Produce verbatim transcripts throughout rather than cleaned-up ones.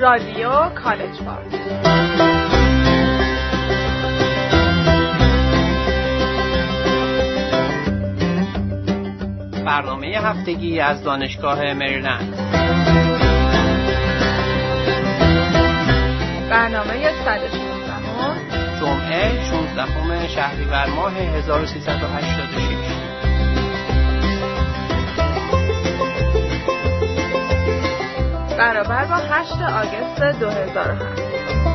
رادیو کالج پارک. برنامه هفتگی از دانشگاه مریلند. برنامه صد و شانزده جمعه شانزدهم شهریور ماه هزار و سیصد و هشتاد و شش. برابر با هشت آگوست دو هزار و هفت.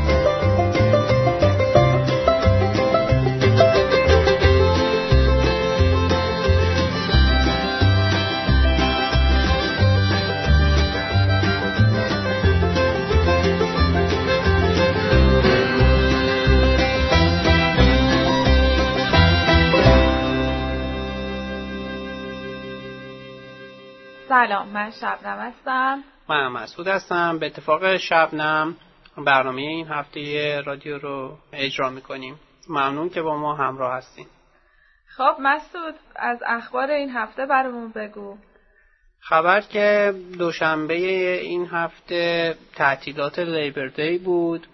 سلام، من شبنم هستم. من مسعود هستم. به اتفاق شبنم برنامه این هفته رادیو رو اجرا میکنیم. ممنون که با ما همراه هستین. خب مسعود، از اخبار این هفته برامون بگو. خبر که دوشنبه این هفته تعطیلات لیبر دی بود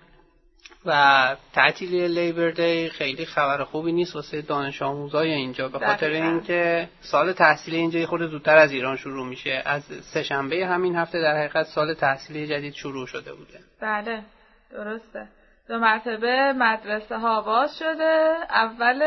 و تعطیلی لیبر دی خیلی خبر خوبی نیست واسه دانش آموزای اینجا، به خاطر اینکه سال تحصیلی اینجا خود زودتر از ایران شروع میشه. از سه شنبه همین هفته در حقیقت سال تحصیلی جدید شروع شده بوده. بله درسته. دو مرتبه مدرسه ها باز شده. اول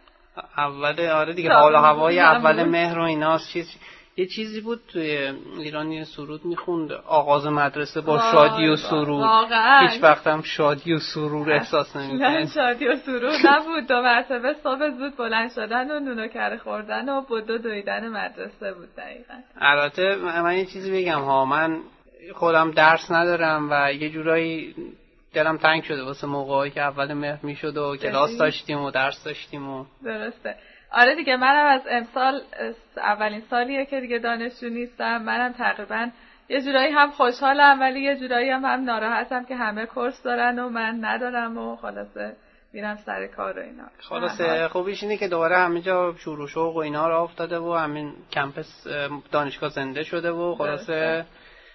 اول آره دیگه، حال و هوای اول مهر و ایناست. چیز یه چیزی بود توی ایرانی سرود میخوند، آغاز مدرسه با شادی و سرور. هیچ وقت هم شادی و سرور احساس نمی‌کنم. نه شادی و سرور نبود. دو مرتبه صبح زود بلند شدن و نون و کره خوردن و بدو دویدن مدرسه بود دقیقاً. البته من یه چیزی بگم ها، من خودم درس ندارم و یه جورایی دلم تنگ شده واسه موقعی که اول مهر میشد و کلاس داشتیم و درس داشتیم و درسته. آره دیگه، منم از امسال اولین سالیه که دیگه دانشجو نیستم. منم تقریبا یه جورایی هم خوشحالم ولی یه جورایی هم, هم ناراحتم که همه کورس دارن و من ندارم و خلاصه میرم سر کار و اینا. خلاصه خوبیش اینه که دوباره همه جا شور و شوق و اینا راه افتاده و همین کمپس دانشگاه زنده شده و خلاصه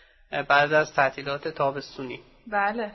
بعد از تعطیلات تابستونی. بله،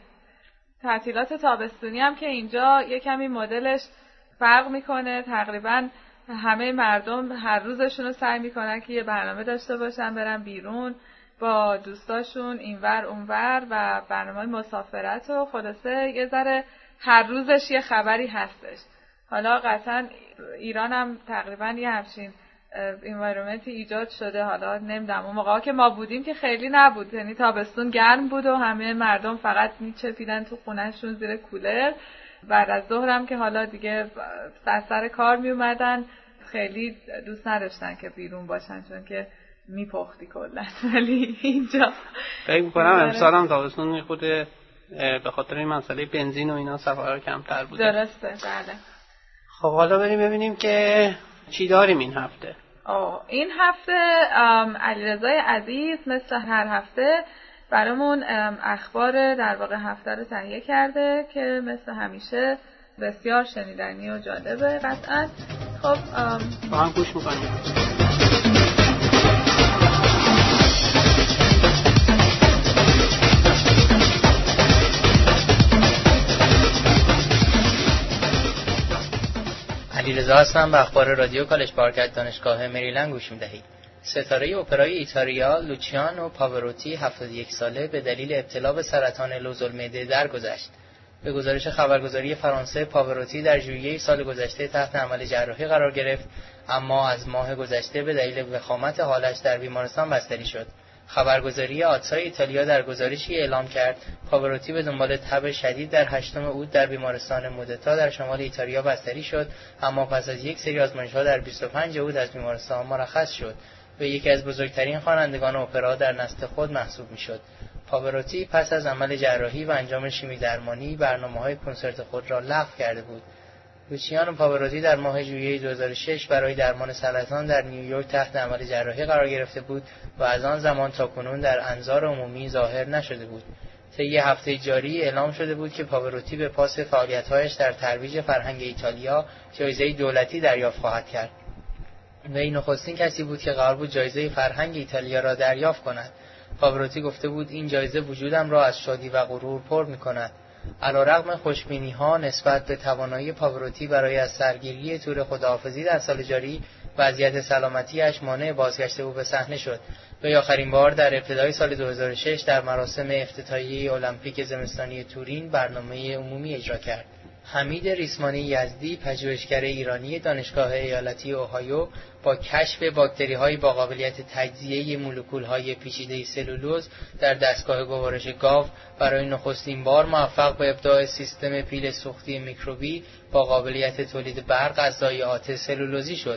تعطیلات تابستونی هم که اینجا یه کمی مدلش فرق میکنه. تقریبا همه مردم هر روزشون رو سعی میکنن که یه برنامه داشته باشن، برن بیرون با دوستاشون اینور اونور و برنامه مسافرت و خلاصه یه ذره هر روزش یه خبری هستش. حالا قطعا ایران هم تقریبا یه همچین انوایرمنتی ایجاد شده. حالا نمیدونم اون موقعا که ما بودیم که خیلی نبود، یعنی تابستون گرم بود و همه مردم فقط میچپیدن تو خونهشون زیر کولر. بعد از ظهرم که حالا دیگه سر سر کار می اومدن، خیلی دوست نداشتن که بیرون باشن چون که میپختی کلا. ولی اینجا فکر می‌کنم امسال هم تابستون خود به خاطر این مسئله بنزین و اینا سفرها کمتر بوده. درسته بله. خب حالا بریم ببینیم که چی داریم این هفته. آه این هفته علیرضای عزیز مثل هر هفته برامون اخبار در واقع هفته رو تهیه کرده که مثل همیشه بسیار شنیدنی و جالبه قطعا. خب با هم گوش میکنیم. علیرضا هستم. به اخبار رادیو کالج پارک دانشگاه مریلند گوش میدهید. ستاره اپرای ایتالیا لوچیانو پاوروتی هفتاد و یک ساله به دلیل ابتلا به سرطان لوزالمعده درگذشت. به گزارش خبرگزاری فرانسه، پاوروتی در ژوئیه سال گذشته تحت عمل جراحی قرار گرفت، اما از ماه گذشته به دلیل وخامت حالش در بیمارستان بستری شد. خبرگزاری آتسا ایتالیا در گزارشی اعلام کرد پاوروتی به دنبال تب شدید در هشتم اوت در بیمارستان مودتا در شمال ایتالیا بستری شد، اما پس از یک سری آزمایش‌ها در بیست و پنج اوت از بیمارستان مرخص شد و یکی از بزرگترین خوانندگان اپرا در نسل خود محسوب می‌شد. پاوروتی پس از عمل جراحی و انجام شیمی درمانی برنامه‌های کنسرت خود را لغو کرده بود. لوچیانو پاوروتی در ماه ژوئیه دو هزار و شش برای درمان سرطان در نیویورک تحت عمل جراحی قرار گرفته بود و از آن زمان تا کنون در انظار عمومی ظاهر نشده بود. طی هفته جاری اعلام شده بود که پاوروتی به پاس فعالیت‌هایش در ترویج فرهنگ ایتالیا جایزه دولتی دریافت خواهد کرد. وی نخستین کسی بود که قرار بود جایزه فرهنگ ایتالیا را دریافت کند. پاوروتی گفته بود این جایزه وجودم را از شادی و غرور پر می‌کند. علیرغم خوشبینی‌ها نسبت به توانایی پاوروتی برای از سرگیری تور خداحافظی در سال جاری، وضعیت سلامتی‌اش مانع بازگشت او به صحنه شد. وی آخرین بار در ابتدای سال دو هزار و شش در مراسم افتتاحیه المپیک زمستانی تورین برنامه عمومی اجرا کرد. حمید ریسمانی یزدی، پژوهشگر ایرانی دانشگاه ایالتی اوهایو، با کشف باکتری‌های با قابلیت تجزیه مولکول‌های پیچیده سلولوز در دستگاه گوارش گاو برای نخستین بار موفق به ابداع سیستم پیل سوختی میکروبی با قابلیت تولید برق از ضایعات سلولوزی شد.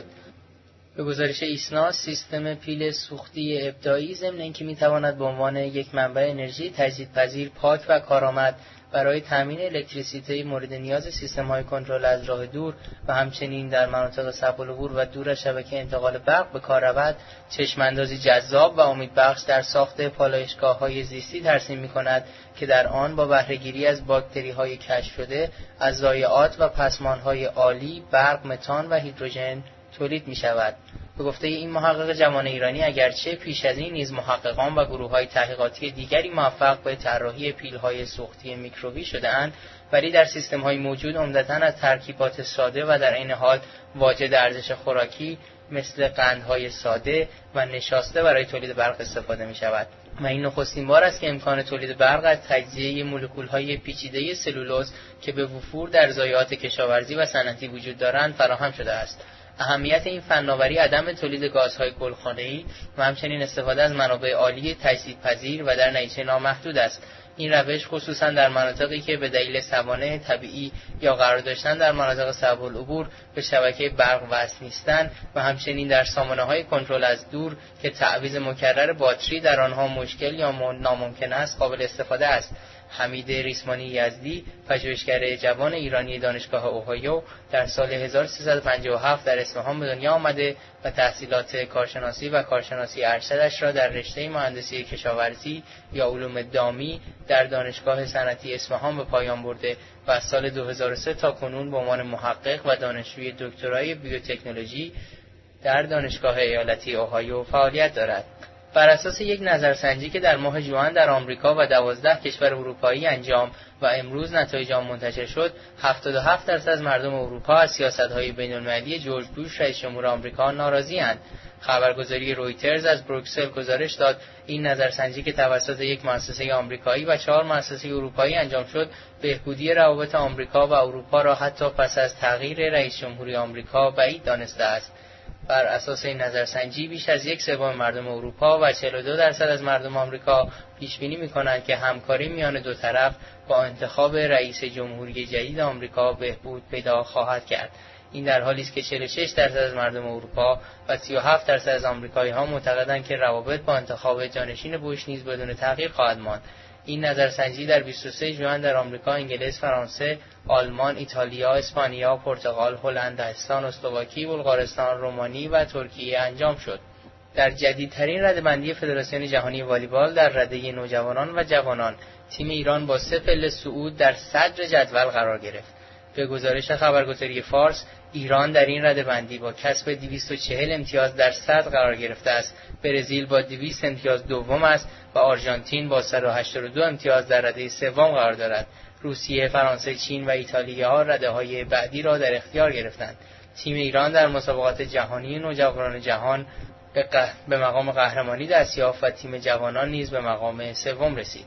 به گزارش ایسنا، سیستم پیل سوختی ابداعی ضمن اینکه می‌تواند به عنوان یک منبع انرژی تجدیدپذیر، پاک و کارآمد برای تامین الکتریسیته مورد نیاز سیستم‌های کنترل از راه دور و همچنین در مناطق صعب العبور و دور از شبکه انتقال برق به کار رود، چشم‌اندازی جذاب و امیدبخش در ساخت پالایشگاه‌های زیستی ترسیم می‌کند که در آن با بهره‌گیری از باکتری‌های کشف شده از ضایعات و پسمان‌های آلی، برق، متان و هیدروژن تولید می‌شود. به گفته این محقق جوان ایرانی، اگرچه پیش از این نیز محققان و گروه‌های تحقیقاتی دیگری موفق به طراحی پیل‌های سوختی میکروبی شده‌اند، ولی در سیستم‌های موجود عمدتاً از ترکیبات ساده و در عین حال واجد ارزش خوراکی مثل قندهای ساده و نشاسته برای تولید برق استفاده می‌شود. و این نخستین بار است که امکان تولید برق از تجزیه مولکول‌های پیچیده سلولوز که به وفور در ضایعات کشاورزی و صنعتی وجود دارند فراهم شده است. اهمیت این فناوری عدم تولید گازهای گلخانه‌ای و همچنین استفاده از منابع عالی تجدیدپذیر و در نتیجه نامحدود است. این روش خصوصا در مناطقی که به دلیل سوانح طبیعی یا قرار داشتن در مناطق صعب العبور به شبکه برق وصل نیستند و همچنین در سامانه‌های کنترل از دور که تعویض مکرر باتری در آنها مشکل یا ناممکن است قابل استفاده است. حمید ریسمانی یزدی، پژوهشگر جوان ایرانی دانشگاه اوهایو، در سال هزار و سیصد و پنجاه و هفت در اصفهان به دنیا آمده و تحصیلات کارشناسی و کارشناسی ارشدش را در رشته مهندسی کشاورزی یا علوم دامی در دانشگاه صنعتی اصفهان به پایان برده و از سال دو هزار و سه تا کنون به عنوان محقق و دانشجوی دکترای بیوتکنولوژی در دانشگاه ایالتی اوهایو فعالیت دارد. بر اساس یک نظرسنجی که در ماه ژوئن در آمریکا و دوازده کشور اروپایی انجام و امروز نتایج آن منتشر شد، هفتاد و هفت درصد از مردم اروپا از سیاست‌های بین‌المللی جورج بوش رئیس جمهور آمریکا ناراضی‌اند. خبرگزاری رویترز از بروکسل گزارش داد این نظرسنجی که توسط یک مؤسسه آمریکایی و چهار مؤسسه اروپایی انجام شد، بهبودی روابط آمریکا و اروپا را حتی پس از تغییر رئیس جمهوری آمریکا بعید دانسته است. بر اساس این نظرسنجی بیش از یک سوم مردم اروپا و چهل و دو درصد از مردم آمریکا پیش بینی می‌کنند که همکاری میان دو طرف با انتخاب رئیس جمهوری جدید آمریکا بهبود پیدا خواهد کرد. این در حالی است که چهل و شش درصد از مردم اروپا و سی و هفت درصد از آمریکایی‌ها معتقدند که روابط با انتخاب جانشین بوش نیز بدون تغییر خواهد ماند. این نظرسنجی در بیست و سه ژوئن در آمریکا، انگلیس، فرانسه، آلمان، ایتالیا، اسپانیا، پرتغال، هلند، دهستان، اسلواکی، بلغارستان، رومانی و ترکیه انجام شد. در جدیدترین رده‌بندی فدراسیون جهانی والیبال در رده نوجوانان و جوانان، تیم ایران با سه پله صعود در صدر جدول قرار گرفت. به گزارش خبرگزاری فارس، ایران در این رده‌بندی با کسب دویست و چهل امتیاز در صدر قرار گرفته است. برزیل با دویست امتیاز دوم است و آرژانتین با صد و هشتاد و دو امتیاز در رده سوم قرار دارد. روسیه، فرانسه، چین و ایتالیا رده‌های بعدی را در اختیار گرفتند. تیم ایران در مسابقات جهانی نوجوانان جهان به, قه... به مقام قهرمانی دست یافت و تیم جوانان نیز به مقام سوم رسید.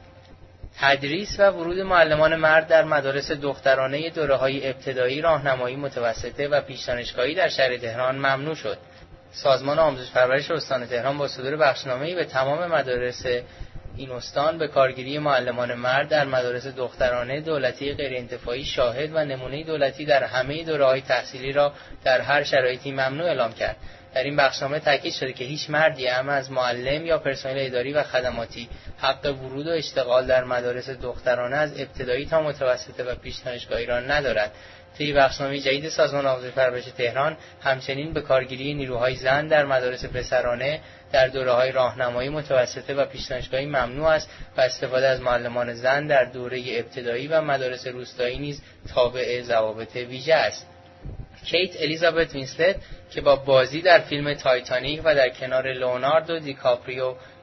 تدریس و ورود معلمان مرد در مدارس دخترانه دوره‌های ابتدایی، راهنمایی، متوسطه و پیش دانشگاهی در شهر تهران ممنوع شد. سازمان آموزش پرورش استان تهران با صدور بخشنامه‌ای به تمام مدارس این استان به کارگیری معلمان مرد در مدارس دخترانه دولتی غیرانتفاعی شاهد و نمونه دولتی در همه دوره‌های تحصیلی را در هر شرایطی ممنوع اعلام کرد. در این بخشنامه تاکید شده که هیچ مردی اما از معلم یا پرسنل اداری و خدماتی حق ورود و اشتغال در مدارس دخترانه از ابتدایی تا متوسطه و پیش دانشگاهی را ندارد. طی بخشنامه جدید سازمان آموزش پرورش تهران همچنین به کارگیری نیروهای زن در مدارس پسرانه در دوره‌های راهنمایی، متوسطه و پیش دانشگاهی ممنوع است و استفاده از معلمان زن در دوره ابتدایی و مدارس روستایی نیز تابع ضوابط ویژه است. کیت الیزابت وینسلت که با بازی در فیلم تایتانیک و در کنار لئوناردو دیکاپریو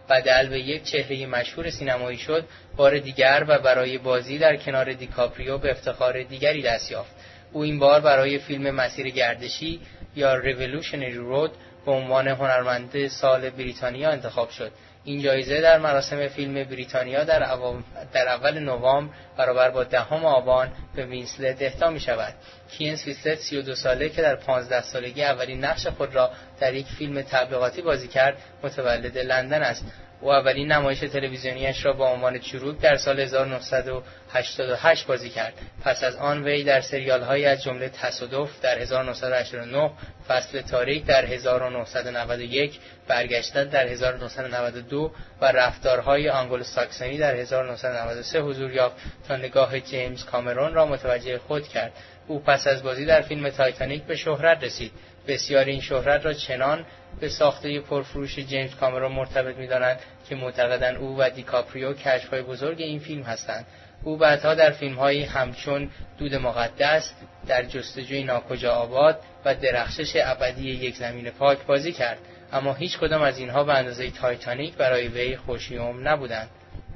بدل به یک چهره مشهور سینمایی شد، بار دیگر و برای بازی در کنار دیکاپریو به افتخار دیگری دست یافت. او این بار برای فیلم مسیر گردشی یا Revolutionary Road به عنوان هنرمند سال بریتانیا انتخاب شد. این جایزه در مراسم فیلم بریتانیا در, اول... در اول نوامبر برابر با دهم آبان به وینسلت اهدا می شود. کین وینسلت سی و دو ساله که در پانزده سالگی اولین نقش خود را در یک فیلم تبلیغاتی بازی کرد، متولد لندن است. او اولین نمایش تلویزیونیش را با عنوان چروک در سال هزار و نهصد و هشتاد و هشت بازی کرد. پس از آن وی در سریال‌هایی از جمله تصادف در هزار و نهصد و هشتاد و نه، فصل تاریک در هزار و نهصد و نود و یک، برگشتن در هزار و نهصد و نود و دو و رفتارهای آنگلو ساکسونی در هزار و نهصد و نود و سه حضور یافت تا نگاه جیمز کامرون را متوجه خود کرد. او پس از بازی در فیلم تایتانیک به شهرت رسید. بسیاری این شهرت را چنان به ساخته پرفروش جیمز کامرون مرتبط می‌دانند که معتقدند او و دیکاپریو کشف‌های بزرگ این فیلم هستند. او بعدها در فیلم‌هایی همچون دود مقدس، در جستجوی ناکجا آباد و درخشش ابدی یک زمین پاک بازی کرد، اما هیچ کدام از اینها به اندازه تایتانیک برای وی خوشیوم نبودند.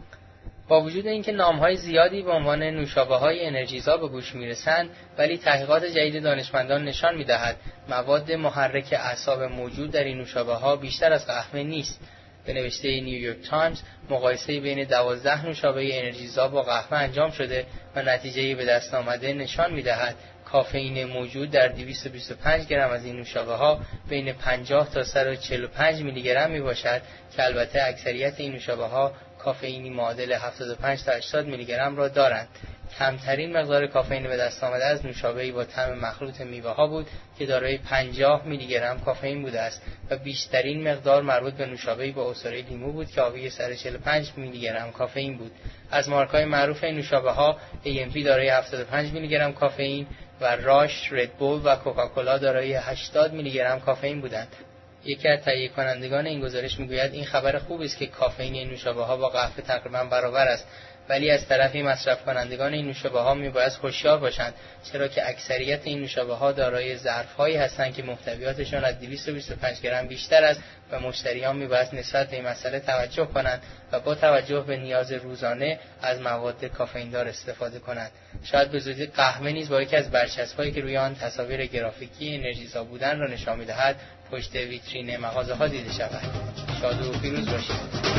با وجود اینکه نام‌های زیادی به عنوان نوشابه‌های انرژیزا به گوش می‌رسند، ولی تحقیقات جدید دانشمندان نشان می‌دهد مواد محرک اعصاب موجود در این نوشابه‌ها بیشتر از قهوه نیست. به نوشته نیویورک تایمز، مقایسه بین دوازده نوشابه انرژیزا با قهوه انجام شده و نتیجه‌ای به دست آمده نشان می‌دهد کافئین موجود در دویست و بیست و پنج گرم از این نوشابه‌ها بین پنجاه تا صد و چهل و پنج میلی گرم میباشد که البته اکثریت این نوشابه‌ها کافئینی معادل هفتاد و پنج تا هشتاد میلی گرم را دارند. کمترین مقدار کافئین به دست آمده از نوشابه‌ای با طعم مخلوط میوه‌ها بود که دارای پنجاه میلی گرم کافئین بوده است و بیشترین مقدار مربوط به نوشابه‌ای با عصاره لیمو بود که حاوی صد و چهل و پنج میلی گرم کافئین بود. از مارک‌های معروف این نوشابه‌ها ای ام پی دارای هفتاد و پنج میلی گرم کافئین و راش، ردبول و کوکاکولا دارای هشتاد میلی گرم کافئین بودند. یکی از تهیه کنندگان این گزارش میگوید این خبر خوبی است که کافئین این نوشابه‌ها با قهوه تقریبا برابر است، ولی از طرفی مصرف کنندگان این نوشابه‌ها میباید هوشیار باشند، چرا که اکثریت این نوشابه‌ها دارای ظرف‌هایی هستند که محتویاتشان از دویست و بیست و پنج گرم بیشتر است و مشتریان میباید نسبت به این مسئله توجه کنند و با توجه به نیاز روزانه از مواد کافئیندار استفاده کنند. شاید به زودی قهوه نیز با یکی از برچسب‌هایی که روی آن تصاویر گرافیکی انرژیزا بودن را نشان می‌دهد پشت ویترین مغازه‌ها دیده شود. شاد و پیروز باشید.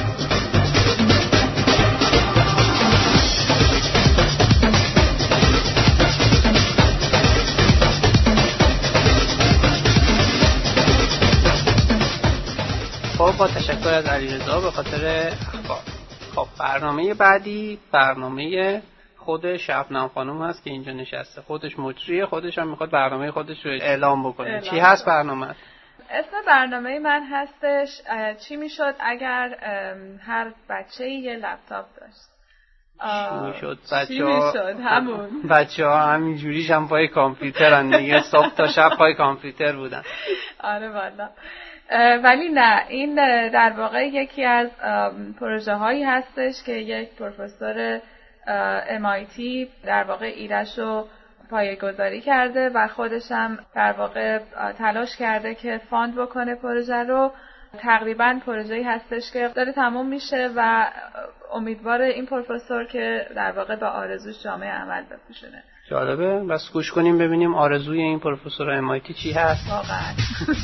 خب با تشکر از علیرضا به خاطر اخبار. خب برنامه بعدی برنامه خود شبنم خانم هست که اینجا نشسته، خودش مجریه، خودش هم میخواد برنامه خودش رو اعلام بکنه. اعلام چی هست برنامه؟ اسم برنامه من هستش چی میشد اگر هر بچه یه لپتاپ داشت. چی میشد بچه چی میشد همون بچه ها همین جوریش هم پای کامپیوترن دیگه، صبح تا شب پای کامپیوتر بودن. آره والا. ولی نه، این در واقع یکی از پروژه هایی هستش که یک پروفسور ام آی تی در واقع ایده‌ش رو پایه‌گذاری کرده و خودش هم در واقع تلاش کرده که فاند بکنه پروژه رو. تقریبا پروژه‌ای هستش که داره تموم میشه و امیدواره این پروفسور که در واقع با آرزوش جامعه عمل بپوشونه. جالبه، بس گوش کنیم ببینیم آرزوی این پروفسور ام آی تی چی هست. واقعا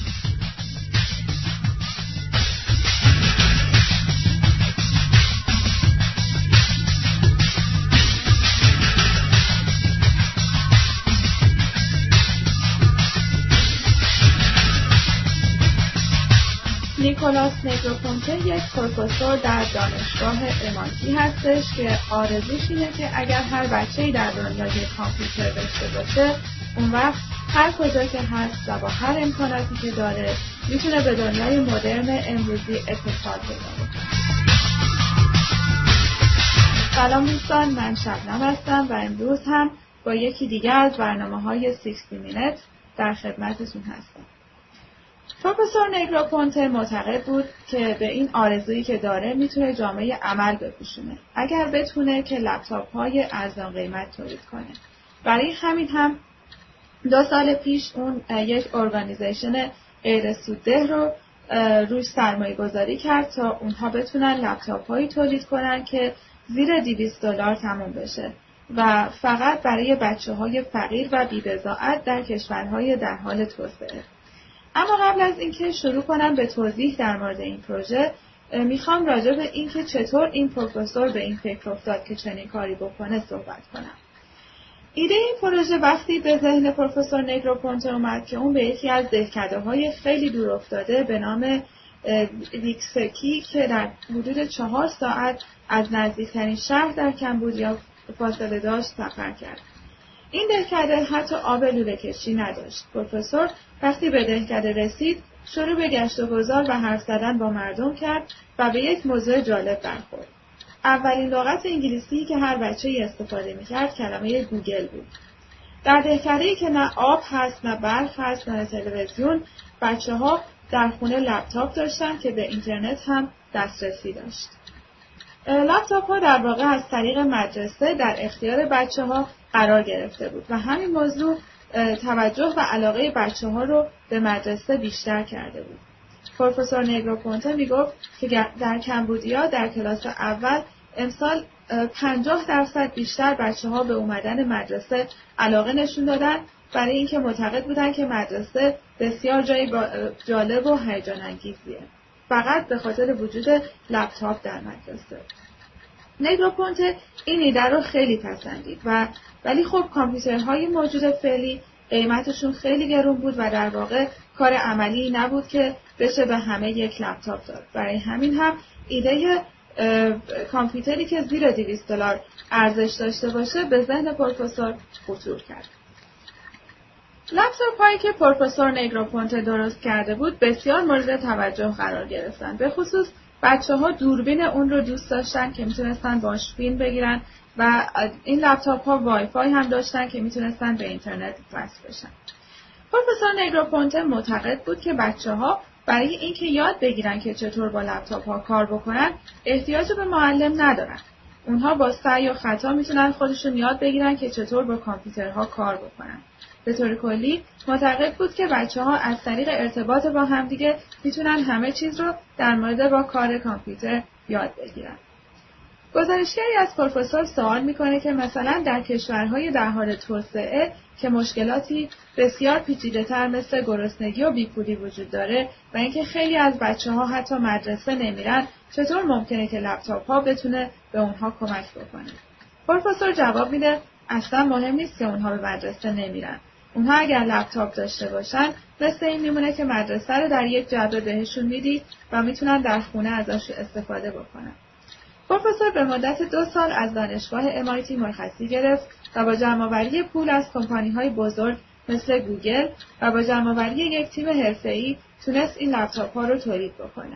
نیکولاس نگروپونته یک پروفسور در دانشگاه ام آی تی هستش که آرزوش اینه که اگر هر بچه‌ای در دنیای کامپیوتر داشته باشه، اون وقت هر کجا که هست و با هر امکاناتی که داره میتونه به دنیای مدرن امروزی اتصال پیدا کنه. سلام دوستان، من شبنم هستم و امروز هم با یکی دیگه از برنامه‌های شصت مینت در خدمتتون هستم. پروفسور نگروپونته معتقد بود که به این آرزویی که داره میتونه جامعه عمل بپوشونه اگر بتونه که لپتاپ های ارزان قیمت تولید کنه. برای همین هم دو سال پیش اون یک ارگانیزیشن غیر سودده رو روش سرمایه گذاری کرد تا اونها بتونن لپتاپ هایی تولید کنن که زیر دویست دلار تموم بشه و فقط برای بچه های فقیر و بی‌بضاعت در کشورهای در حال توسعه. اما قبل از اینکه شروع کنم به توضیح در مورد این پروژه، میخوام راجع به اینکه چطور این پروفسور به این فکر افتاد که چنین کاری بکنه صحبت کنم. ایده این پروژه وقتی به ذهن پروفسور نگروپونته اومد که اون به یکی از دهکده‌های خیلی دور افتاده به نام ویکسکی که در حدود چهار ساعت از نزدیکترین شهر در کمبودیا فاصله داشت سفر کرد. این دهکده حتی آب لوله کشی نداشت. پروفسور وقتی به دهکده رسید شروع به گشت و گذار و حرف زدن با مردم کرد و به یک موضوع جالب برخورد. اولین لغت انگلیسی که هر بچه‌ای استفاده می‌کرد کلمه گوگل بود. در دهکده‌ای که نه آب هست، نه برق هست، نه تلویزیون، بچه‌ها در خونه لپتاپ داشتن که به اینترنت هم دسترسی داشت. لپتاپ‌ها در واقع از طریق مدرسه در اختیار بچه‌ها قرار گرفته بود و همین موضوع توجه و علاقه بچه‌ها رو به مدرسه بیشتر کرده بود. پروفسور نگروپونته میگفت که در کمبودیا در کلاس اول امسال پنجاه درصد بیشتر بچه‌ها به اومدن مدرسه علاقه نشون دادن، برای اینکه معتقد بودن که مدرسه بسیار جای جالب و هیجان انگیزیه، فقط به خاطر وجود لپتاپ در مدرسه. نگروپونته این ایده رو خیلی پسندید و ولی خب کامپیوترهای موجود فعلی قیمتشون خیلی گرون بود و در واقع کار عملی نبود که بشه به همه یک لپتاپ داد. برای همین هم ایده کامپیوتری که زیر دویست دلار ارزش داشته باشه به ذهن پروفسور خطور کرد. لپتاپ هایی که پروفسور نگروپونته درست کرده بود بسیار مورد توجه قرار گرفتن. به خصوص بچه ها دوربین اون رو دوست داشتن که میتونستن باش فیلم بگیرن و این لپتاپ ها وای فای هم داشتن که میتونستن به اینترنت وصل بشن. پروفسور نگروپونته معتقد بود که بچه ها برای اینکه یاد بگیرن که چطور با لپتاپ ها کار بکنن احتیاج به معلم ندارن. اونها با سعی و خطا میتونن خودشون یاد بگیرن که چطور با کامپیوترها کار بکنن. به طور کلی معتقد بود که بچه‌ها از طریق ارتباط با همدیگه میتونن همه چیز رو در مورد با کار کامپیوتر یاد بگیرن. گزارشگری از پروفسور سوال میکنه که مثلا در کشورهای در حال توسعه که مشکلاتی بسیار پیچیده‌تر مثل گرسنگی و بیپولی وجود داره و اینکه خیلی از بچه‌ها حتی مدرسه نمیرن، چطور ممکنه که لپتاپ‌ها بتونه به اونها کمک بکنه؟ پروفسور جواب میده اصلا مهم نیست که اونها به مدرسه نمیرن. اونها اگر لپتاپ داشته باشن مثل این میمونه که مدرسه رو در یک جعبه بهشون میدی و میتونن در خونه ازش استفاده بکنن. پروفسور به مدت دو سال از دانشگاه ام آی تی مرخصی گرفت و با جمع‌آوری پول از کمپانی‌های بزرگ مثل گوگل و با جمع‌آوری یک تیم حرفه‌ای تونست این لپتاپ‌ها رو تولید بکنه.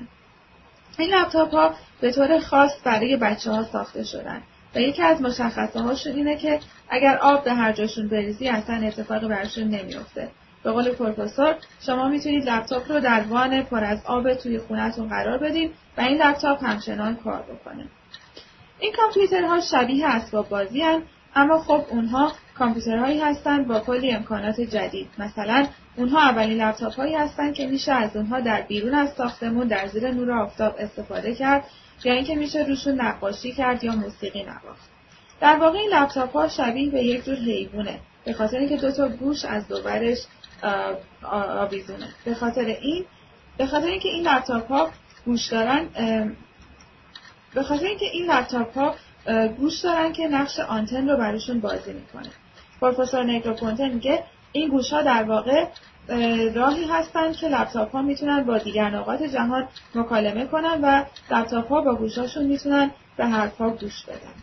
این لپتاپ‌ها به طور خاص برای بچه‌ها ساخته شدن و یکی از مشخصه‌هاشون اینه که اگر آب به هر جاشون بریزی اصلا اتفاقی براشون نمیفته. به قول پروفسور شما میتونید لپتاپ رو در وان پر از آب توی خونه‌تون قرار بدین و این لپتاپ همچنان کار بکنه. این کامپیوترها شبیه اسباب بازی هستند، اما خب اونها کامپیوترهایی هستند با کلی امکانات جدید. مثلا اونها اولین لپتاپ هایی هستند که میشه از اونها در بیرون از ساختمون در زیر نور آفتاب استفاده کرد یا اینکه میشه روشون نقاشی کرد یا موسیقی نواخت. در واقع این لپتاپ ها شبیه به یک جور حیوانه، به خاطر اینکه دو تا گوش از دوبرش آویزونه. به خاطر این به خاطر اینکه این لپتاپ ها گوش دارن به خاطر اینکه این لپتاپ ها گوش دارن که نقش آنتن رو براشون بازی میکنه. پروفسور نگروپونته میگه این گوش ها در واقع راهی هستن که لپتاپ ها میتونن با دیگر نقاط جهان مکالمه کنن و لپتاپ ها با گوشاشون میتونن به حرفا گوش بدن.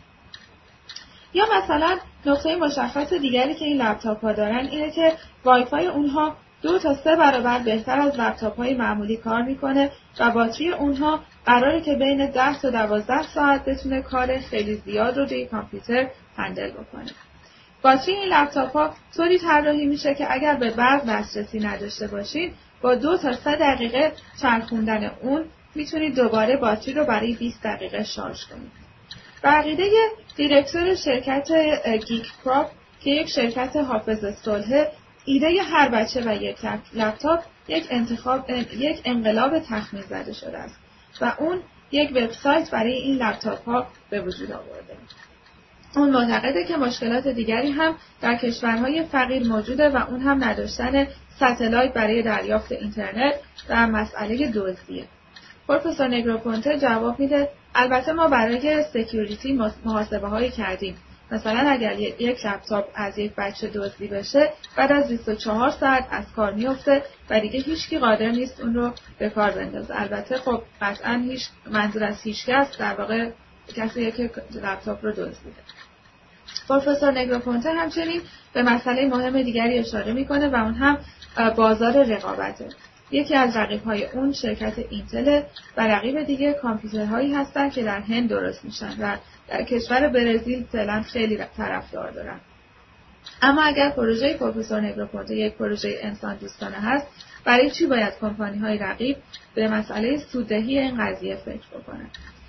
یا مثلا نقطه مشخص دیگری که این لپتاپ ها دارن اینه که وای فای اونها دو تا سه برابر بهتر از لپتاپ های معمولی کار میکنه و باتری اونها قراره که بین ده تا دوازده ساعت بتونه کار خیلی زیاد رو روی کامپیوتر هندل بکنه. باتری این لپتاپ ها طوری طراحی میشه که اگر به برق دسترسی نداشته باشید با دو تا سه دقیقه چرخوندن اون میتونید دوباره باتری رو برای بیست دقیقه شارژ کنید. به عقیده دیرکتور شرکت گیک پراپ که یک شرکت حافظه صلحه، ایده هر بچه و یک لپتاپ یک انتخاب یک انقلاب تخمین زده شده است و اون یک وبسایت برای این لپتاپ ها به وجود آورده. اون معتقده که مشکلات دیگری هم در کشورهای فقیر موجوده و اون هم نداشتن ستلایت برای دریافت اینترنت و مسئله دزدیه. پروفسور نگروپونته جواب میده البته ما برای سکیوریتی محاسبه هایی کردیم. مثلا اگر یک لپتاپ از یک بچه دزدی بشه بعد از بیست و چهار ساعت از کار میفته و دیگه هیچکی قادر نیست اون رو به کار بندازه. البته خب قطعا هیچ منظور از هیچکس در واقع کسی که لپتاپ رو دزدیده. پروفسور نگروپونته همچنین به مسئله مهم دیگری اشاره میکنه و اون هم بازار رقابته. یکی از رقیب‌های اون شرکت اینتل و رقیب دیگه کامپیوترهایی هستن که در هند درست میشن و در کشور برزیل فعلا خیلی طرفدار دارن. اما اگر پروژه پروفسور نگروپونته یک پروژه انسان دوستانه هست، برای چی باید کمپانی‌های رقیب به مسئله سوددهی این قضیه فکر بکنن؟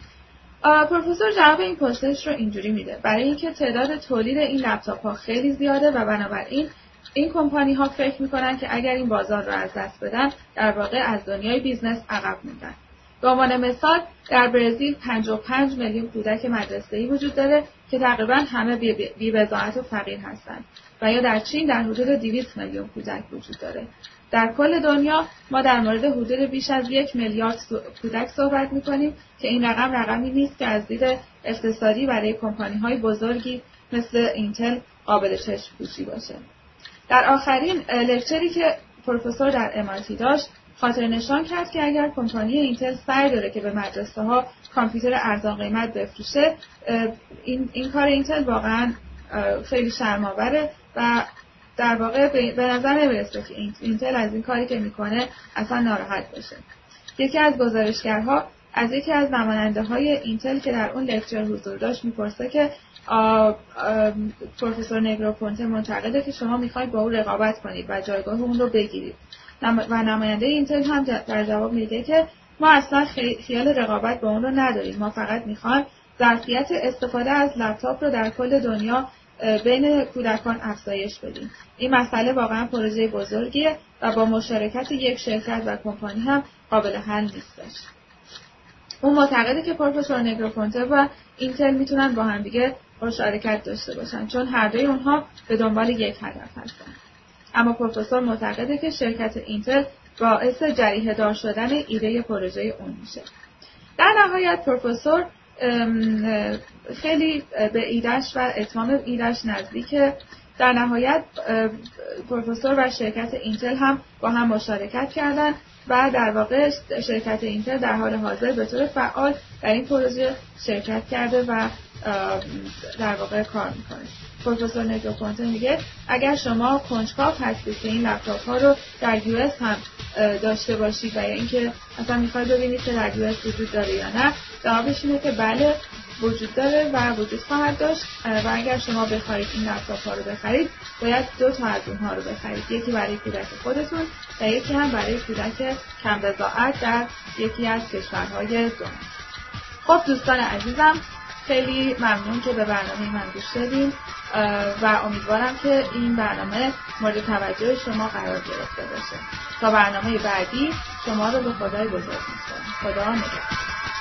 پروفسور جواب این پرسش رو اینجوری میده: برای اینکه تعداد تولید این لپتاپ‌ها خیلی زیاده و بنابراین این کمپانی ها فکر میکنن که اگر این بازار رو از دست بدن در واقع از دنیای بیزنس عقب موندن. به عنوان مثال در برزیل پنجاه و پنج میلیون کودک مدرسه‌ای وجود داره که تقریبا همه بی‌بضاعت و فقیر هستند و یا در چین در حدود دویست میلیون کودک وجود داره. در کل دنیا ما در مورد حدود بیش از یک میلیارد کودک صحبت میکنیم که این رقم رقمی نیست که از دید اقتصادی برای کمپانی‌های بزرگی مثل اینتل قابل چشم پوشی باشه. در آخرین لکچری که پروفسور در ام آی تی داشت خاطر نشان کرد که اگر کمپانی اینتل سعی داره که به مدرسه ها کامپیوتر ارزان قیمت بفروشه، این این کار اینتل واقعا خیلی شرم‌آوره و در واقع به نظر نمیرسه که اینتل از این کاری که میکنه اصلا ناراحت بشه. یکی از گزارشگرها از یکی از نماینده های اینتل که در اون لکچر حضور داشت میپرسه که آ، آ، پروفسور نگروپونته معتقده که شما میخواید با او رقابت کنید و جایگاه اون رو بگیرید و نماینده اینتل هم در جواب میگه که ما اصلا خیال رقابت با اون رو نداریم، ما فقط میخوایم ظرفیت استفاده از لپتاپ رو در کل دنیا بین کودکان افزایش بدیم. این مسئله واقعا پروژه بزرگیه و با مشارکت یک شرکت و کمپانی هم قابل حل نیستش. اون معتقده که پروفسور نگروپونته و اینتل میتونن با هم دیگه مشارکت داشته باشن چون هر دوی اونها به دنبال یک هدف هستن. اما پروفسور معتقده که شرکت اینتل باعث جریحه دار شدن ایده پروژه اون میشه. در نهایت پروفسور خیلی به ایدهش و اتمام ایدهش نزدیکه. در نهایت پروفسور و شرکت اینتل هم با هم مشارکت کردن و در واقع شرکت اینتل در حال حاضر به طور فعال در این پروژه شرکت کرده و در واقع کار میکنه. پروفسور نگروپونته میگه اگر شما کنجکاو هستید که این لپتاپ ها رو در یو اس هم داشته باشید و یا اینکه اصلا میخواید ببینید که در یو اس وجود داره یا نه، جوابش اینه که بله وجود داره و وجود خواهد داشت و اگر شما بخواید این لپتاپ ها رو بخرید باید دو تا از اونها رو بخرید، یکی برای کودک خودتون و یکی هم برای کودک کم بضاعت در یکی از کشورهای دنیا. خب دوستان عزیزم، خیلی ممنون که به برنامه من گوش دادین و امیدوارم که این برنامه مورد توجه شما قرار گرفته باشه. تا برنامه بعدی شما رو به خدای بزرگ می‌سپارم. خدا نگهدار.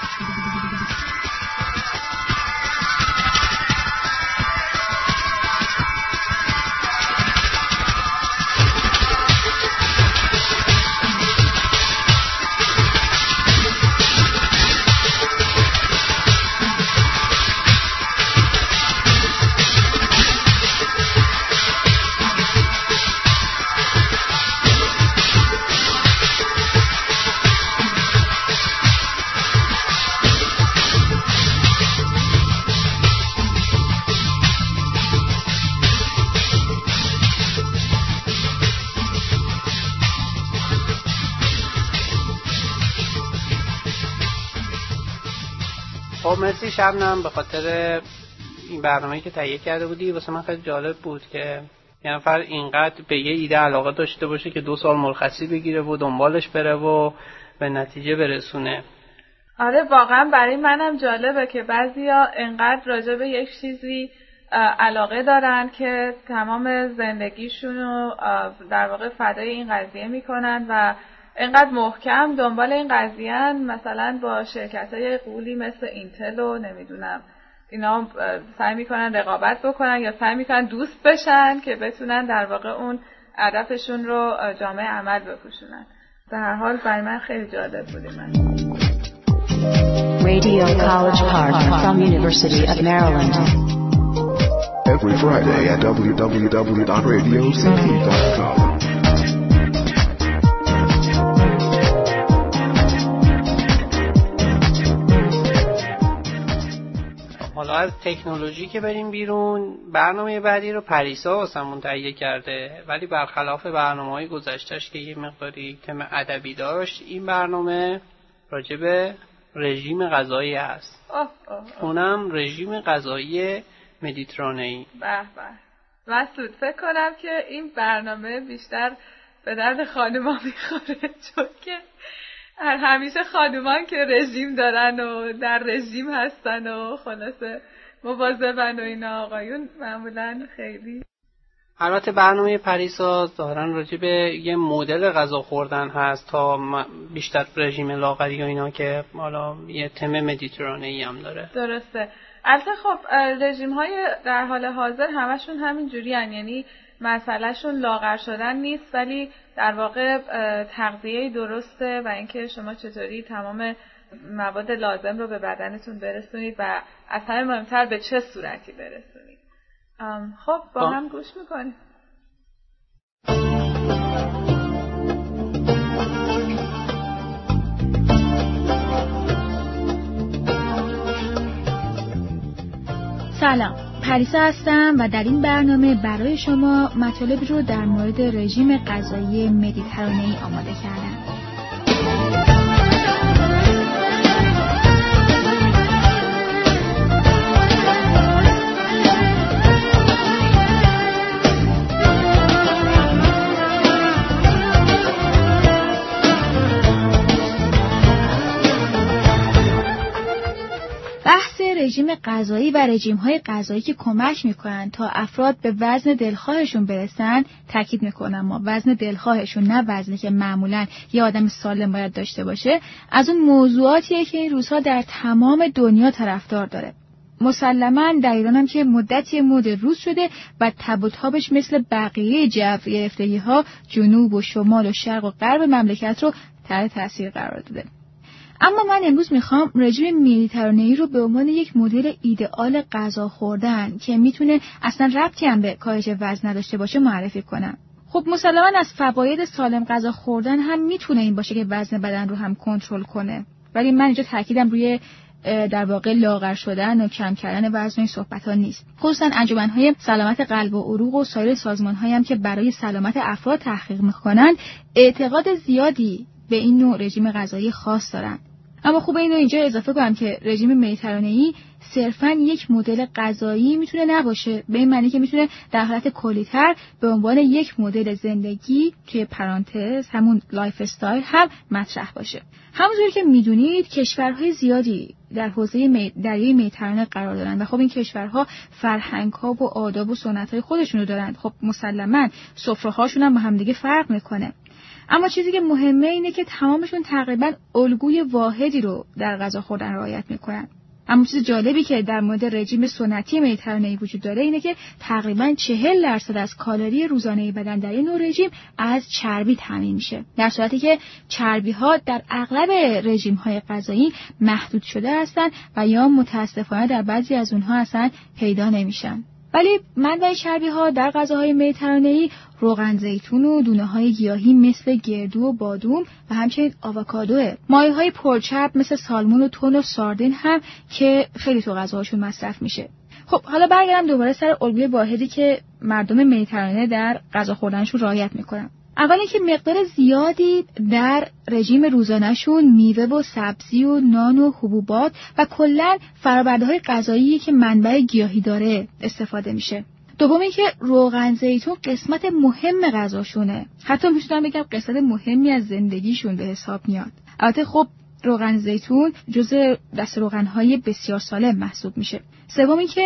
مرسی شبنم به خاطر این برنامه‌ای که تهیه کرده بودی. واسه من خیلی جالب بود که یه نفر اینقدر به یه ایده علاقه داشته باشه که دو سال مرخصی بگیره و دنبالش بره و به نتیجه برسونه. آره واقعا برای منم جالبه که بعضیا اینقدر راجع به یک چیزی علاقه دارن که تمام زندگیشون رو در واقع فدای این قضیه میکنن و اینقدر محکم دنبال این قضیه، مثلا با شرکت‌های غولی مثل اینتل و نمیدونم اینا سعی میکنن رقابت بکنن یا سعی میکنن دوست بشن که بتونن در واقع اون هدفشون رو جامعه عمل بپوشونن. به هر حال برای من خیلی جالب بود من. Radio College Park from University of Maryland. Every Friday at w w w dot radio c p dot com. حالا از تکنولوژی که بریم بیرون، برنامه بعدی رو پریسا واسمون تهیه کرده، ولی برخلاف برنامه‌های گذشتهش که یه مقداری تم ادبی داشت، این برنامه راجع به رژیم غذایی هست. اوه اوه اوه. اونم رژیم غذایی مدیترانه‌ای. به به. مسعود فکر کنم که این برنامه بیشتر به درد خانوما میخوره، چون که همیشه خانومان که رژیم دارن و در رژیم هستن و خلاصه مواظبن و اینا، آقایون معمولا خیلی. البته برنامه پریسا ظاهرا راجع به یه مدل غذا خوردن هست تا بیشتر رژیم لاغری و اینا که حالا یه تم مدیترانه‌ای هم داره. درسته. البته خب رژیم های در حال حاضر همشون همین جوری هن. یعنی مسئلهشون لاغر شدن نیست، ولی در واقع تغذیه درسته و اینکه شما چطوری تمام مواد لازم رو به بدنتون برسونید و از همه مهمتر به چه صورتی برسونید. خب با هم گوش میکنیم. سلام، پریسا هستم و در این برنامه برای شما مطالبی رو در مورد رژیم غذایی مدیترانه‌ای آماده کردم. رژیم غذایی و رژیم‌های غذایی که کمک می‌کنن تا افراد به وزن دلخواهشون برسن، تاکید می‌کنم ما وزن دلخواهشون، نه وزنی که معمولاً یه آدم سالم باید داشته باشه، از اون موضوعاتیه که این روزها در تمام دنیا طرفدار داره. مسلماً در ایران هم که مدتی مد روز شده و تب و تابش مثل بقیه جو گرفتگی‌ها جنوب و شمال و شرق و غرب مملکت رو تحت تاثیر قرار داده. اما من امروز میخوام رژیم مدیترانه‌ای رو به عنوان یک مدل ایدئال غذا خوردن که میتونه اصلا ربطی هم به کاهش وزن نداشته باشه معرفی کنم. خب مسلماً از فواید سالم غذا خوردن هم میتونه این باشه که وزن بدن رو هم کنترل کنه، ولی من اینجا تاکیدم روی در واقع لاغر شدن و کم کردن وزن این صحبت‌ها نیست. خصوصا انجمن‌های سلامت قلب و عروق و سایر سازمان‌هایی هم که برای سلامت افراد تحقیق می‌کنن اعتقاد زیادی به این نوع رژیم غذایی خاص دارن. اما خوب اینو اینجا اضافه کنم که رژیم مدیترانه‌ای صرفاً یک مدل غذایی میتونه نباشه، به این معنی که میتونه در حالت کلی‌تر به عنوان یک مدل زندگی توی پرانتز همون لایف استایل هم مطرح باشه. همونطور که میدونید کشورهای زیادی در حوزه دریای مدیترانه قرار دارن و خب این کشورها فرهنگ‌ها و آداب و سنت‌های خودشونو دارن. خب مسلماً سفره‌هاشون هم با هم دیگه فرق میکنه. اما چیزی که مهمه اینه که تمامشون تقریباً الگوی واحدی رو در غذا خوردن رعایت میکنن. اما چیز جالبی که در مورد رژیم سنتی مدیترانه‌ای وجود داره اینه که تقریباً چهل درصد از کالری روزانه بدن در این نوع رژیم از چربی تامین میشه، در صورتی که چربی‌ها در اغلب رژیم‌های غذایی محدود شده هستن و یا متأسفانه در بعضی از اونها اصلا پیدا نمیشن. ولی منبع چربی‌ها در غذاهای مدیترانه‌ای روغن زیتون و دونه‌های گیاهی مثل گردو و بادوم و همچنین آووکادوه. مایه‌های پرچرب مثل سالمون و تون و ساردین هم که خیلی تو غذاهاشون مصرف میشه. خب حالا برگردم دوباره سر الگوی واحدی که مردم مدیترانه در غذا خوردنشون رعایت میکنن. اولی که مقدار زیادی در رژیم روزانه‌شون میوه و سبزی و نان و حبوبات و کلاً فرآورده‌های غذایی که منبع گیاهی داره استفاده میشه. دومی که روغن زیتون قسمت مهم غذاشونه، حتی میتونم بگم قسمت مهمی از زندگیشون به حساب میاد. البته خب روغن زیتون جزء دسته روغن‌های بسیار سالم محسوب میشه. سومی که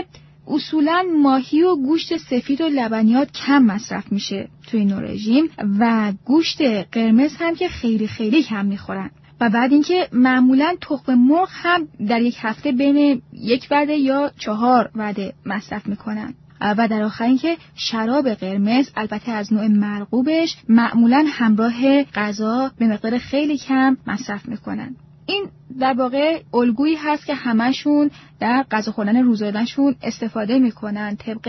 اصولاً ماهی و گوشت سفید و لبنیات کم مصرف میشه توی این نوع رژیم و گوشت قرمز هم که خیلی خیلی کم میخورن. و بعد اینکه معمولاً تخم مرغ هم در یک هفته بین یک وعده یا چهار وعده مصرف میکنن. و در آخر اینکه شراب قرمز البته از نوع مرغوبش معمولاً همراه غذا به مقدار خیلی کم مصرف میکنن. این در واقع الگویی هست که همشون در غذا خوردن روزانه‌شون استفاده میکنن طبق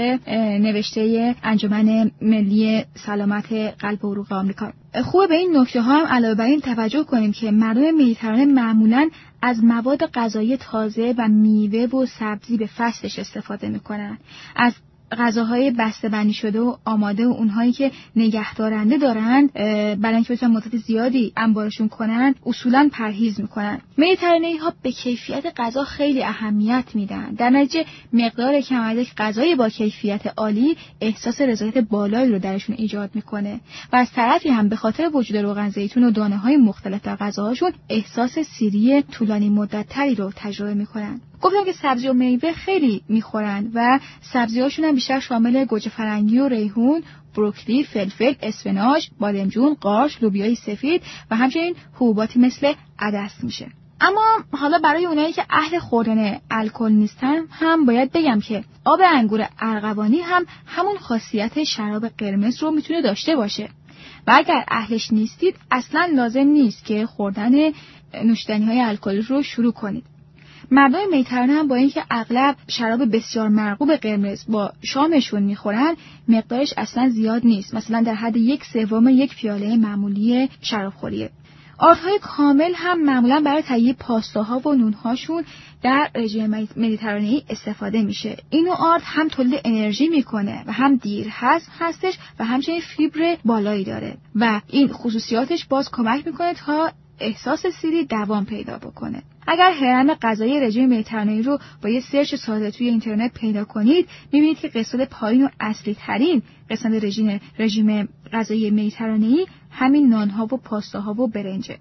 نوشته انجمن ملی سلامت قلب و عروق آمریکا. خوبه به این نکته ها هم علاوه بر این توجه کنیم که مردم مدیترانه معمولاً از مواد غذایی تازه و میوه و سبزی به فصلش استفاده میکنن. از غذاهای بسته‌بندی شده و آماده و اونهایی که نگهدارنده دارن برای اینکه بتونن مدت زیادی انبارشون کنن اصولاً پرهیز میکنن. مدیترانه‌ای ها به کیفیت غذا خیلی اهمیت میدن. در نتیجه مقدار کم از یک غذای با کیفیت عالی احساس رضایت بالایی رو درشون ایجاد میکنه و از طرفی هم به خاطر وجود روغن زیتون و دانه‌های مختلف در غذاهاشون احساس سیری طولانی مدت‌تری رو تجربه میکنن. گفتم که سبزی و میوه خیلی میخورن و سبزی‌هاشون هم بیشتر شامل گوجه فرنگی و ریحون، بروکلی، فلفل، اسفناج، بادمجون، قارچ، لوبیای سفید و همچنین حبوباتی مثل عدس میشه. اما حالا برای اونایی که اهل خوردن الکل نیستن هم باید بگم که آب انگور ارغوانی هم همون خاصیت شراب قرمز رو میتونه داشته باشه و اگر اهلش نیستید اصلاً لازم نیست که خوردن نوشیدنی‌های الکلی رو شروع کنید. مردم مدیترانه هم با اینکه اغلب شراب بسیار مرغوب قرمز با شامشون میخورن مقدارش اصلا زیاد نیست، مثلا در حد یک سوم یک پیاله معمولی شراب خوریه. آردهای کامل هم معمولا برای تهیه پاستاها و نونهاشون در رژیم مدیترانه‌ای استفاده میشه. اینو آرد هم تولید انرژی میکنه و هم دیر هضم هستش و همچنین فیبر بالایی داره و این خصوصیاتش باز کمک میکنه تا احساس سیری دوام پیدا بکنه. اگر هرم غذایی رژیم مدیترانه‌ای رو با یه سرچ ساده توی اینترنت پیدا کنید می‌بینید که قسمت پایین و اصلی ترین قسمت رژیم رژیم غذایی مدیترانه‌ای همین نان‌ها و پاستاها و برنجه.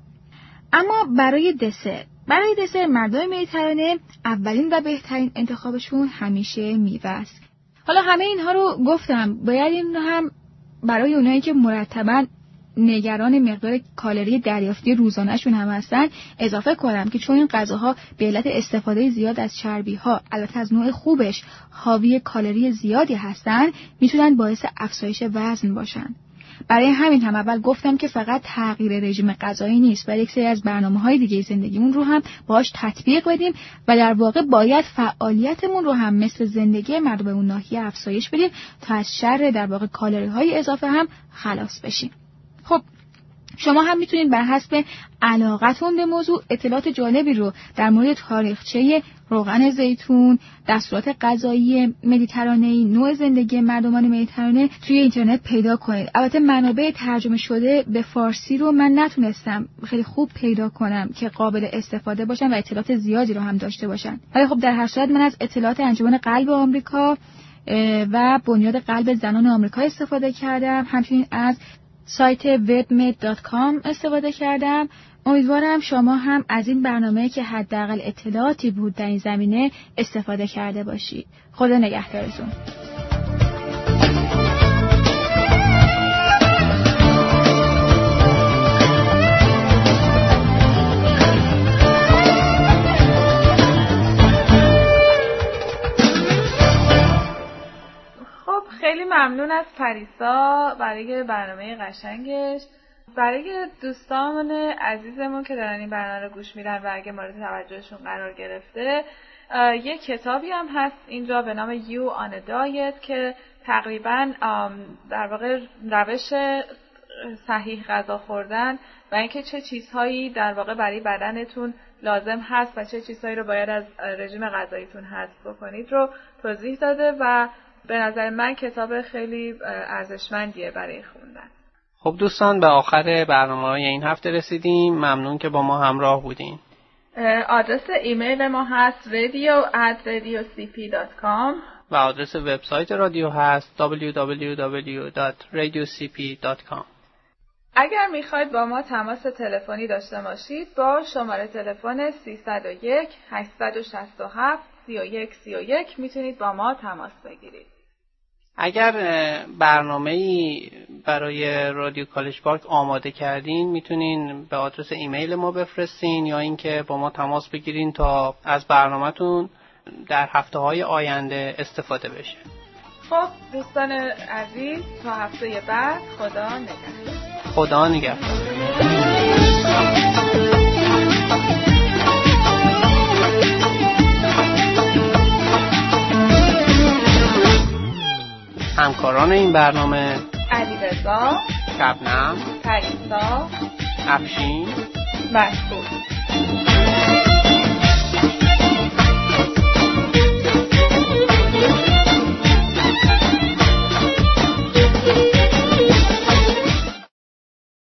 اما برای دسر برای دسر مردم مدیترانه اولین و بهترین انتخابشون همیشه میوه است. حالا همه اینها رو گفتم، باید این هم برای اونایی که مرتباً نگران مقدار کالری دریافتی روزانه‌شون هم هستن اضافه کنم که چون این غذاها به علت استفاده زیاد از چربی‌ها البته از نوع خوبش حاوی کالری زیادی هستن میتونن باعث افزایش وزن باشن. برای همین هم اول گفتم که فقط تغییر رژیم غذایی نیست بلکه یک سری از برنامه‌های دیگه زندگیمون رو هم باهاش تطبیق بدیم و در واقع باید فعالیتمون رو هم مثل زندگی مردم اون ناحیه افزایش بدیم تا از شر در واقع کالری‌های اضافه هم خلاص بشیم. خب شما هم میتونید بر حسب علاقتون به موضوع اطلاعات جالبی رو در مورد تاریخچه روغن زیتون، دستورات غذایی مدیترانه‌ای، نوع زندگی مردمان مدیترانه توی اینترنت پیدا کنید. البته منابع ترجمه شده به فارسی رو من نتونستم خیلی خوب پیدا کنم که قابل استفاده باشن و اطلاعات زیادی رو هم داشته باشن. ولی خب در هر صورت من از اطلاعات انجمن قلب آمریکا و بنیاد قلب زنان آمریکا استفاده کردم، همچنین از سایت وب مد دات کام استفاده کردم. امیدوارم شما هم از این برنامه که حداقل اطلاعاتی بود در این زمینه استفاده کرده باشید. خدا نگهدارتون. خیلی ممنون از پریسا برای برنامه قشنگش. برای دوستان عزیزمون که دارن این برنامه رو گوش میدن و اگه مورد توجهشون قرار گرفته، یک کتابی هم هست اینجا به نام You on a Diet که تقریباً در واقع روش صحیح غذا خوردن و اینکه چه چیزهایی در واقع برای بدنتون لازم هست و چه چیزهایی رو باید از رژیم غذاییتون حذف بکنید رو توضیح داده و به نظر من کتاب خیلی ارزشمندیه برای خوندن. خب دوستان به آخر برنامه‌های این هفته رسیدیم. ممنون که با ما همراه بودین. آدرس ایمیل ما هست radio at radio c p dot com و آدرس وبسایت رادیو هست دبلیو دبلیو دبلیو دات رادیو سی پی دات کام. اگر میخواید با ما تماس تلفنی داشته باشید با شماره تلفن سیصد و یک هشتصد و شصت و هفت سی و یک سی و یک میتونید با ما تماس بگیرید. اگر برنامه‌ای برای رادیو کالج پارک آماده کردین میتونین به آدرس ایمیل ما بفرستین یا اینکه با ما تماس بگیرین تا از برنامه‌تون در هفته‌های آینده استفاده بشه. خب دوستان عزیز تا هفته بعد خدا نگهدار. خدا نگهدار. همکاران این برنامه علیرضا، شبنم، پریسا، افشین، مسعود.